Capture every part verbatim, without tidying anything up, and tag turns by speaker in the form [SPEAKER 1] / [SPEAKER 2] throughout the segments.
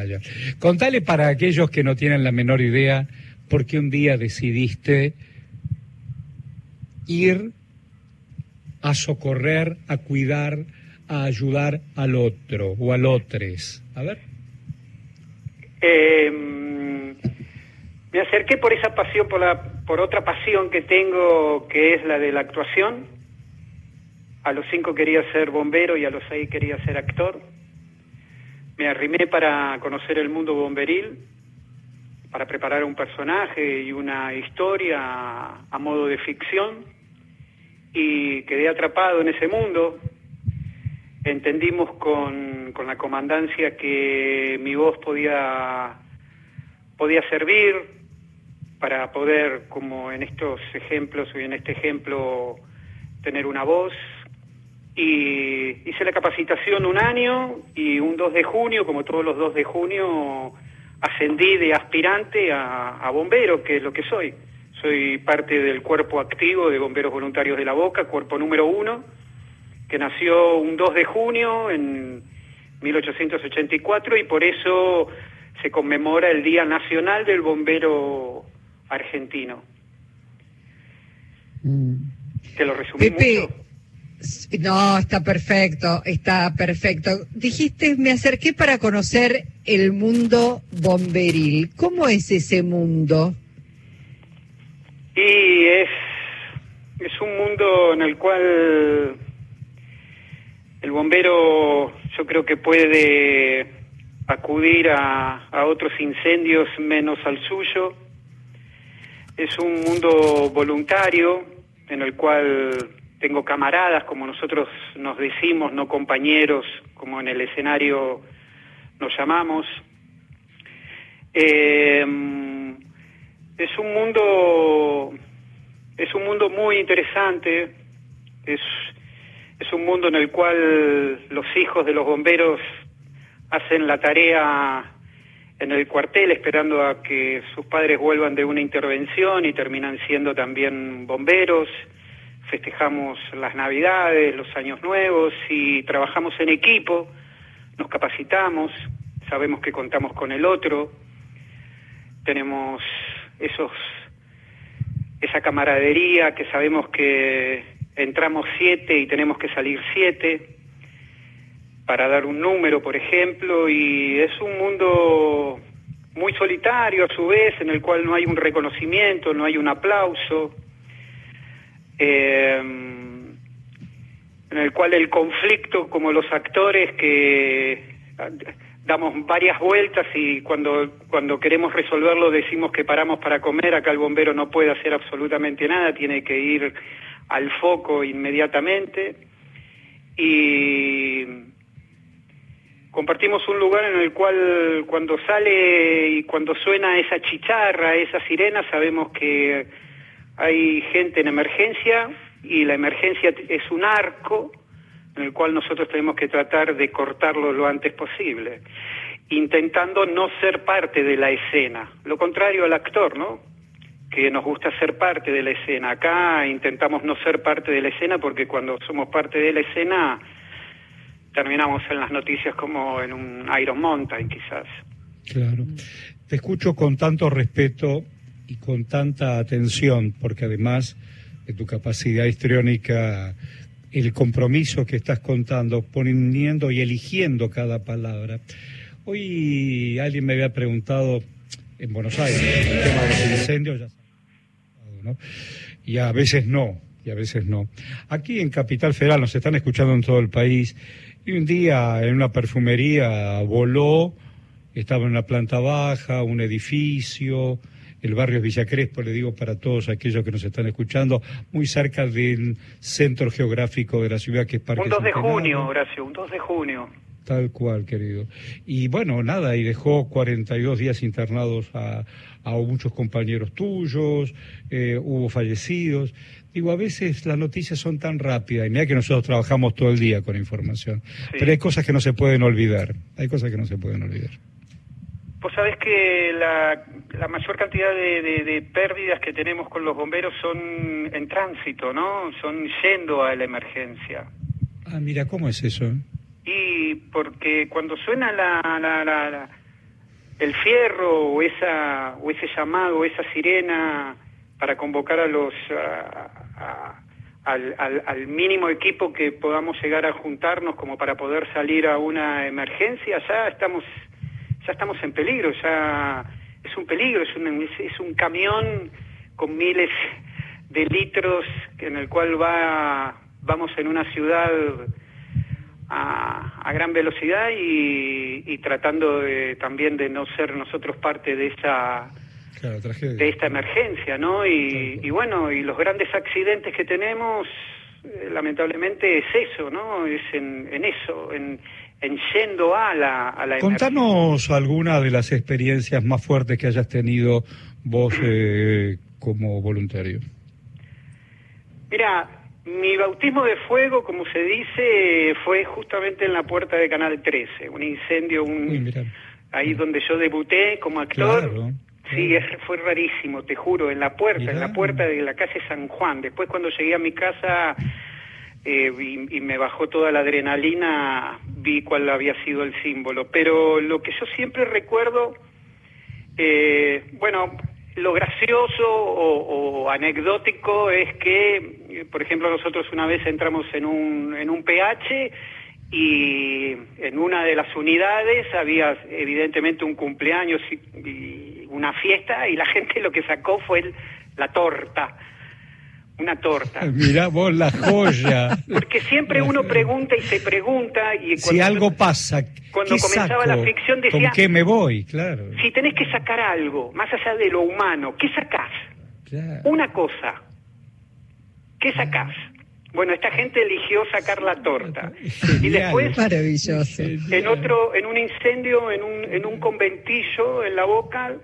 [SPEAKER 1] vaya. Contale para aquellos que no tienen la menor idea, por qué un día decidiste ir a socorrer, a cuidar, a ayudar al otro o al otros. A ver.
[SPEAKER 2] Eh, me acerqué por esa pasión, por, la, por otra pasión que tengo, que es la de la actuación. A los cinco quería ser bombero y a los seis quería ser actor. Me arrimé para conocer el mundo bomberil, para preparar un personaje y una historia a, a modo de ficción, y quedé atrapado en ese mundo. Entendimos con, con la comandancia que mi voz podía, podía servir para poder, como en estos ejemplos y en este ejemplo, tener una voz. Y hice la capacitación un año y un dos de junio, como todos los dos de junio, ascendí de aspirante a, a bombero, que es lo que soy. Soy parte del cuerpo activo de Bomberos Voluntarios de la Boca, cuerpo número uno, que nació un dos de junio en mil ochocientos ochenta y cuatro y por eso se conmemora el Día Nacional del Bombero Argentino.
[SPEAKER 3] Mm.
[SPEAKER 2] ¿Te lo resumí
[SPEAKER 3] Pepe,
[SPEAKER 2] mucho?
[SPEAKER 3] No, está perfecto, está perfecto. Dijiste, me acerqué para conocer el mundo bomberil. ¿Cómo es ese mundo?
[SPEAKER 2] Y es, es un mundo en el cual el bombero, yo creo que puede acudir a, a otros incendios menos al suyo. Es un mundo voluntario en el cual tengo camaradas, como nosotros nos decimos, no compañeros, como en el escenario nos llamamos. Eh, es un mundo, es un mundo muy interesante. Es, es un mundo en el cual los hijos de los bomberos hacen la tarea en el cuartel, esperando a que sus padres vuelvan de una intervención y terminan siendo también bomberos. Festejamos las Navidades, los Años Nuevos y trabajamos en equipo, nos capacitamos, sabemos que contamos con el otro, tenemos esos esa camaradería que sabemos que entramos siete y tenemos que salir siete, para dar un número, por ejemplo, y es un mundo muy solitario a su vez, en el cual no hay un reconocimiento, no hay un aplauso. Eh, en el cual el conflicto, como los actores que damos varias vueltas y cuando cuando queremos resolverlo decimos que paramos para comer, acá el bombero no puede hacer absolutamente nada, tiene que ir al foco inmediatamente, y compartimos un lugar en el cual cuando sale y cuando suena esa chicharra, esa sirena, sabemos que hay gente en emergencia y la emergencia es un arco en el cual nosotros tenemos que tratar de cortarlo lo antes posible, intentando no ser parte de la escena, lo contrario al actor, ¿no? Que nos gusta ser parte de la escena. Acá intentamos no ser parte de la escena porque cuando somos parte de la escena terminamos en las noticias como en un Iron Mountain, quizás.
[SPEAKER 1] Claro. Te escucho con tanto respeto y con tanta atención, porque además de tu capacidad histriónica, el compromiso que estás contando, poniendo y eligiendo cada palabra. Hoy alguien me había preguntado en Buenos Aires, el tema de los incendios, ya sabes, ¿no? Y a veces no, y a veces no. Aquí en Capital Federal nos están escuchando en todo el país, y un día en una perfumería voló, estaba en una planta baja, un edificio. El barrio es Villa Crespo, le digo para todos aquellos que nos están escuchando, muy cerca del centro geográfico de la ciudad, que es Parque
[SPEAKER 2] Un dos de
[SPEAKER 1] Centenario.
[SPEAKER 2] junio, Horacio, un dos de junio.
[SPEAKER 1] Tal cual, querido. Y bueno, nada, y dejó cuarenta y dos días internados a, a muchos compañeros tuyos, eh, hubo fallecidos. Digo, a veces las noticias son tan rápidas, y mira que nosotros trabajamos todo el día con información, sí. Pero hay cosas que no se pueden olvidar, hay cosas que no se pueden olvidar.
[SPEAKER 2] Vos sabés que la, la mayor cantidad de, de, de pérdidas que tenemos con los bomberos son en tránsito, ¿no? Son yendo a la emergencia.
[SPEAKER 1] Ah, mira, ¿cómo es eso?
[SPEAKER 2] Y porque cuando suena la, la, la, la, el fierro o esa o ese llamado, o esa sirena para convocar a los a, a, al, al, al mínimo equipo que podamos llegar a juntarnos como para poder salir a una emergencia, ya estamos ya estamos en peligro, ya es un peligro, es un es, es un camión con miles de litros en el cual va vamos en una ciudad a, a gran velocidad y, y tratando de, también de no ser nosotros parte de esa
[SPEAKER 1] claro, tragedia.
[SPEAKER 2] de esta emergencia, ¿no? Y, y bueno, y los grandes accidentes que tenemos, eh, lamentablemente es eso, ¿no? Es en, en eso, en, en yendo a la, a la
[SPEAKER 1] Contanos alguna de las experiencias más fuertes que hayas tenido vos eh, como voluntario.
[SPEAKER 2] Mira, mi bautismo de fuego, como se dice, fue justamente en la puerta de Canal trece, un incendio, un Uy, ahí donde yo debuté como actor.
[SPEAKER 1] Claro.
[SPEAKER 2] Sí, es, fue rarísimo, te juro, en la puerta,
[SPEAKER 1] Mirá.
[SPEAKER 2] en la puerta de la calle San Juan. Después cuando llegué a mi casa eh, y, y me bajó toda la adrenalina, vi cuál había sido el símbolo. Pero lo que yo siempre recuerdo, eh, bueno, lo gracioso o, o anecdótico es que, por ejemplo, nosotros una vez entramos en un, en un P H y en una de las unidades había evidentemente un cumpleaños y, y una fiesta y la gente lo que sacó fue el, la torta, una torta.
[SPEAKER 1] Mirá vos la joya.
[SPEAKER 2] Porque siempre uno pregunta y se pregunta y
[SPEAKER 1] si algo
[SPEAKER 2] yo,
[SPEAKER 1] pasa,
[SPEAKER 2] cuando
[SPEAKER 1] ¿qué
[SPEAKER 2] comenzaba
[SPEAKER 1] saco?
[SPEAKER 2] La ficción decía,
[SPEAKER 1] ¿con qué me voy? Claro.
[SPEAKER 2] Si tenés que sacar algo, más allá de lo humano, ¿qué sacás?
[SPEAKER 1] Claro.
[SPEAKER 2] Una cosa, ¿qué sacás? Bueno, esta gente eligió sacar la torta.
[SPEAKER 1] Genial.
[SPEAKER 2] Y después,
[SPEAKER 3] maravilloso.
[SPEAKER 2] En otro, en un incendio, en un, en un conventillo en La Boca,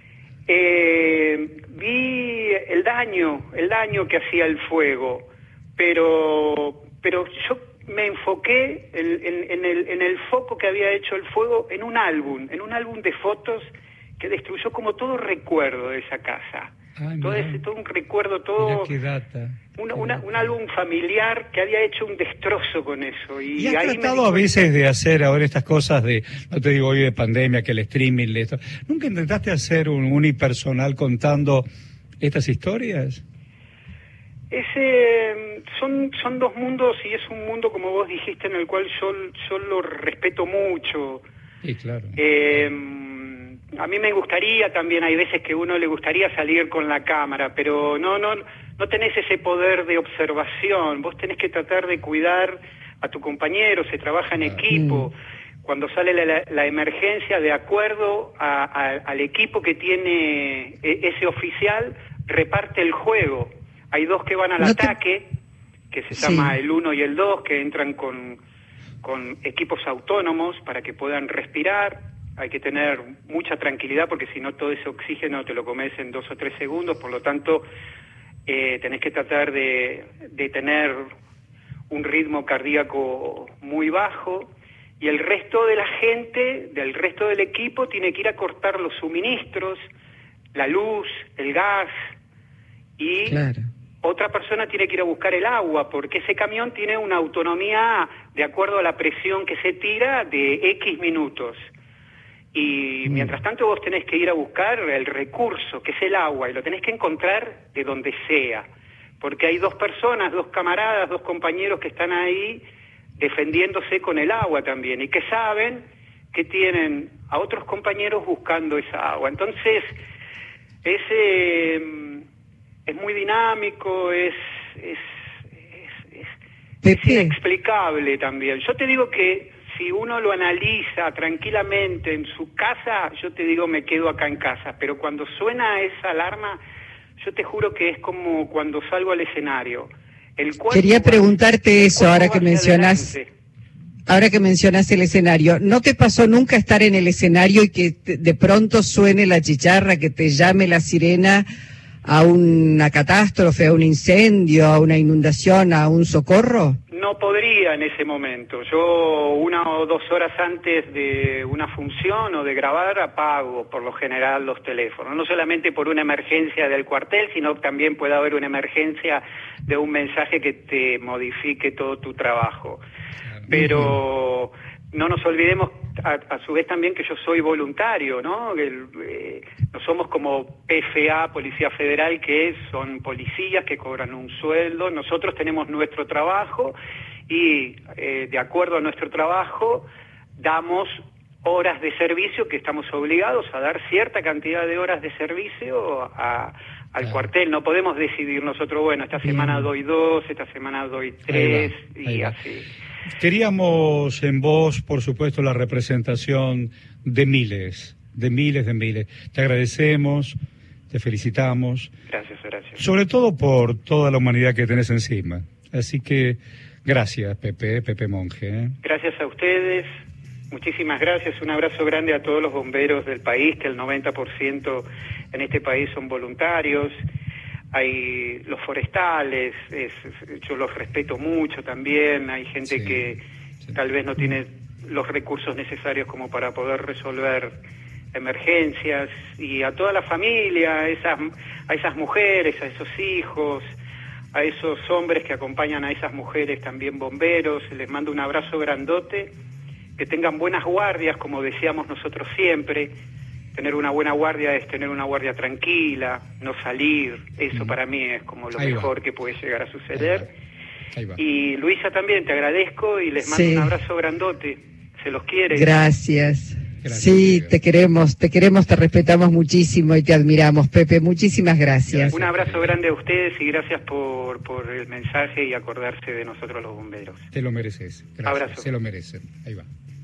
[SPEAKER 2] eh, vi el daño, el daño que hacía el fuego, pero, pero yo me enfoqué en, en, en, el, en el foco que había hecho el fuego en un álbum, en un álbum de fotos que destruyó como todo recuerdo de esa casa.
[SPEAKER 1] Ay,
[SPEAKER 2] todo ese, todo un recuerdo, todo
[SPEAKER 1] qué data,
[SPEAKER 2] una,
[SPEAKER 1] qué
[SPEAKER 2] una,
[SPEAKER 1] data.
[SPEAKER 2] un álbum familiar que había hecho un destrozo con eso. Y,
[SPEAKER 1] ¿Y has
[SPEAKER 2] ahí
[SPEAKER 1] tratado a veces de hacer ahora estas cosas de, no te digo hoy de pandemia, que el streaming, de esto, ¿nunca intentaste hacer un unipersonal contando estas historias?
[SPEAKER 2] Ese, son, son dos mundos y es un mundo, como vos dijiste, en el cual yo, yo lo respeto mucho.
[SPEAKER 1] Sí, claro.
[SPEAKER 2] Eh, A mí me gustaría también, hay veces que uno le gustaría salir con la cámara, pero no no no tenés ese poder de observación. Vos tenés que tratar de cuidar a tu compañero, se trabaja en equipo. Mm. Cuando sale la, la emergencia, de acuerdo a, a, al equipo que tiene ese oficial, reparte el juego. Hay dos que van al
[SPEAKER 3] no te...
[SPEAKER 2] ataque, que se
[SPEAKER 3] sí.
[SPEAKER 2] llama el uno y el dos, que entran con, con equipos autónomos para que puedan respirar. Hay que tener mucha tranquilidad porque si no todo ese oxígeno te lo comes en dos o tres segundos, por lo tanto eh, tenés que tratar de, de tener un ritmo cardíaco muy bajo y el resto de la gente, del resto del equipo, tiene que ir a cortar los suministros, la luz, el gas y
[SPEAKER 3] claro.
[SPEAKER 2] Otra persona tiene que ir a buscar el agua porque ese camión tiene una autonomía de acuerdo a la presión que se tira de X minutos. Y mm. mientras tanto vos tenés que ir a buscar el recurso, que es el agua, y lo tenés que encontrar de donde sea, porque hay dos personas, dos camaradas, dos compañeros que están ahí defendiéndose con el agua también, y que saben que tienen a otros compañeros buscando esa agua. Entonces, es, eh, es muy dinámico, es, es, es, es, es inexplicable también. Yo te digo que si uno lo analiza tranquilamente en su casa, yo te digo me quedo acá en casa, pero cuando suena esa alarma, yo te juro que es como cuando salgo al escenario. El cuerpo
[SPEAKER 3] Quería
[SPEAKER 2] va,
[SPEAKER 3] preguntarte eso ahora que mencionas,
[SPEAKER 2] adelante.
[SPEAKER 3] ahora que mencionas el escenario. ¿No te pasó nunca estar en el escenario y que te, de pronto suene la chicharra, que te llame la sirena a una catástrofe, a un incendio, a una inundación, a un socorro?
[SPEAKER 2] No podría en ese momento. Yo una o dos horas antes de una función o de grabar apago por lo general los teléfonos. No solamente por una emergencia del cuartel, sino también puede haber una emergencia de un mensaje que te modifique todo tu trabajo. Pero no nos olvidemos a, a su vez también que yo soy voluntario, ¿no? El, eh, no somos como P F A, Policía Federal, que son policías que cobran un sueldo. Nosotros tenemos nuestro trabajo y eh, de acuerdo a nuestro trabajo damos horas de servicio, que estamos obligados a dar cierta cantidad de horas de servicio a, al claro. cuartel. No podemos decidir nosotros, bueno, esta semana mm. doy dos, esta semana doy tres, ahí va, ahí y va. así.
[SPEAKER 1] Queríamos en vos, por supuesto, la representación de miles, de miles de miles. Te agradecemos, te felicitamos.
[SPEAKER 2] Gracias, gracias.
[SPEAKER 1] Sobre todo por toda la humanidad que tenés encima. Así que, gracias, Pepe, Pepe Monge. ¿eh?
[SPEAKER 2] Gracias a ustedes. Muchísimas gracias, un abrazo grande a todos los bomberos del país, que el noventa por ciento en este país son voluntarios. Hay los forestales, es, yo los respeto mucho también, hay gente sí, que sí. tal vez no tiene los recursos necesarios como para poder resolver emergencias, y a toda la familia, a esas, a esas mujeres, a esos hijos, a esos hombres que acompañan a esas mujeres también bomberos, les mando un abrazo grandote. Que tengan buenas guardias, como decíamos nosotros siempre. Tener una buena guardia es tener una guardia tranquila, no salir. Eso mm. para mí es como lo Ahí mejor va. que puede llegar a suceder. Ahí va. Ahí va. Y Luisa también, te agradezco y les mando sí. un abrazo grandote. Se los quiere.
[SPEAKER 3] Gracias. Gracias. Sí, te queremos, te queremos, te respetamos muchísimo y te admiramos, Pepe. Muchísimas gracias. gracias.
[SPEAKER 2] Un abrazo grande a ustedes y gracias por, por el mensaje y acordarse de nosotros los bomberos.
[SPEAKER 1] Te lo mereces. Gracias. Abrazo. Se lo merecen. Ahí va.